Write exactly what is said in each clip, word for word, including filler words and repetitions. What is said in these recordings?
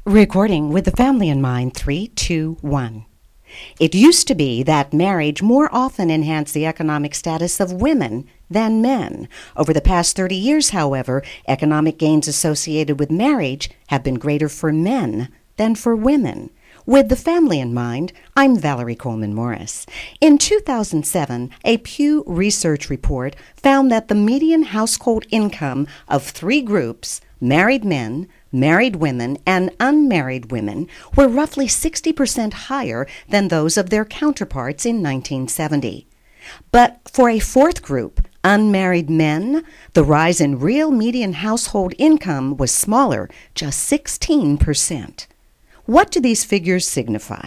Recording with the family in mind, three, two, one. It used to be that marriage more often enhanced the economic status of women than men. Over the past thirty years, however, economic gains associated with marriage have been greater for men than for women. With the family in mind, I'm Valerie Coleman Morris. In two thousand seven, a Pew Research report found that the median household income of three groups, married men, married women, and unmarried women, were roughly sixty percent higher than those of their counterparts in nineteen seventy. But for a fourth group, unmarried men, the rise in real median household income was smaller, just sixteen percent. What do these figures signify?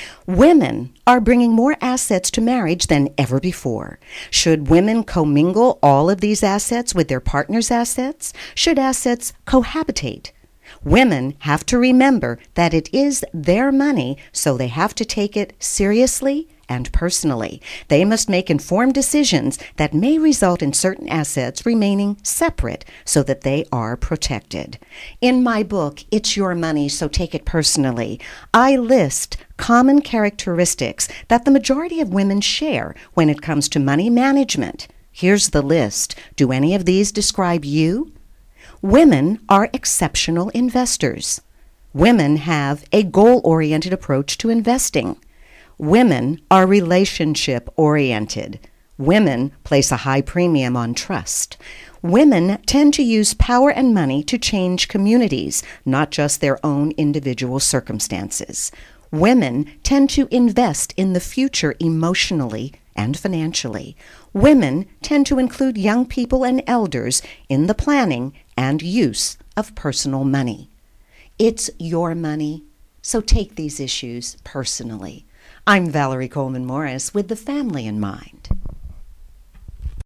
Women are bringing more assets to marriage than ever before. Should women commingle all of these assets with their partner's assets? Should assets cohabitate? Women have to remember that it is their money, so they have to take it seriously and personally. They must make informed decisions that may result in certain assets remaining separate so that they are protected. In my book, It's Your Money, So Take It Personally, I list common characteristics that the majority of women share when it comes to money management. Here's the list. Do any of these describe you? Women are exceptional investors. Women have a goal-oriented approach to investing. Women are relationship-oriented. Women place a high premium on trust. Women tend to use power and money to change communities, not just their own individual circumstances. Women tend to invest in the future emotionally and financially. Women tend to include young people and elders in the planning and use of personal money. It's your money, so take these issues personally. I'm Valerie Coleman Morris with the family in mind.